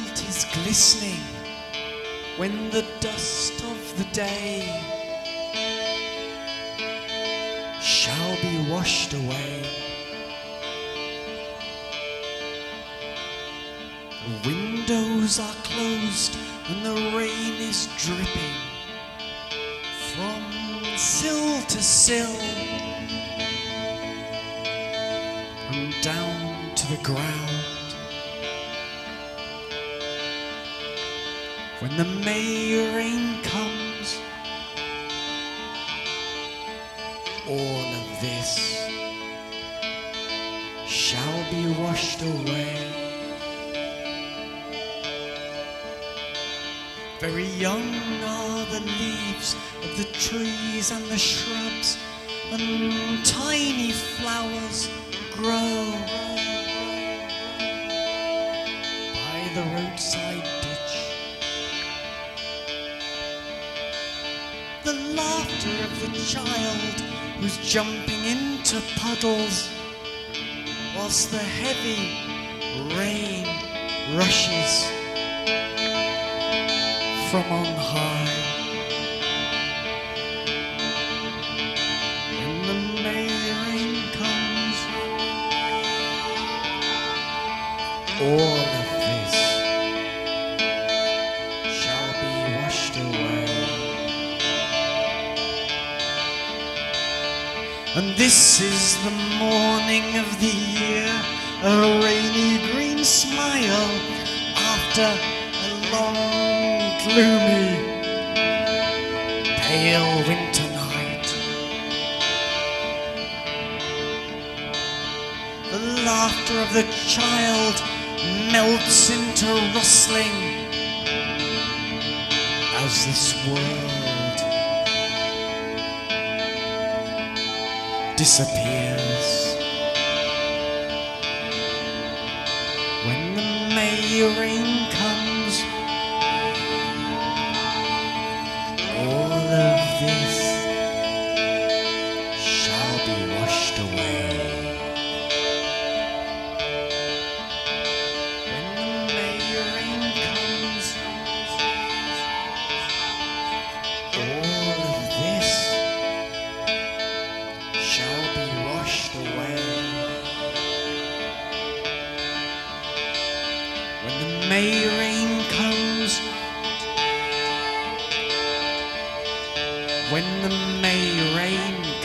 world is glistening, when the dust of the day shall be washed away, the windows are closed and the rain is dripping from sill to sill and down to the ground. When the May rain comes, all of this shall be washed away. Very young are the leaves of the trees and the shrubs, and tiny flowers grow by the roadside ditch. The laughter of the child who's jumping into puddles, whilst the heavy rain rushes from on high. When the May rain comes, all of this shall be washed away. And this is the morning of the year, a rainy green smile after a long, gloomy, pale winter night. The laughter of the child melts into rustling as this world disappears. When the May rain comes, all of this shall be washed away. When the May rain comes, all of this shall be washed away. When the May rain comes, when the May rain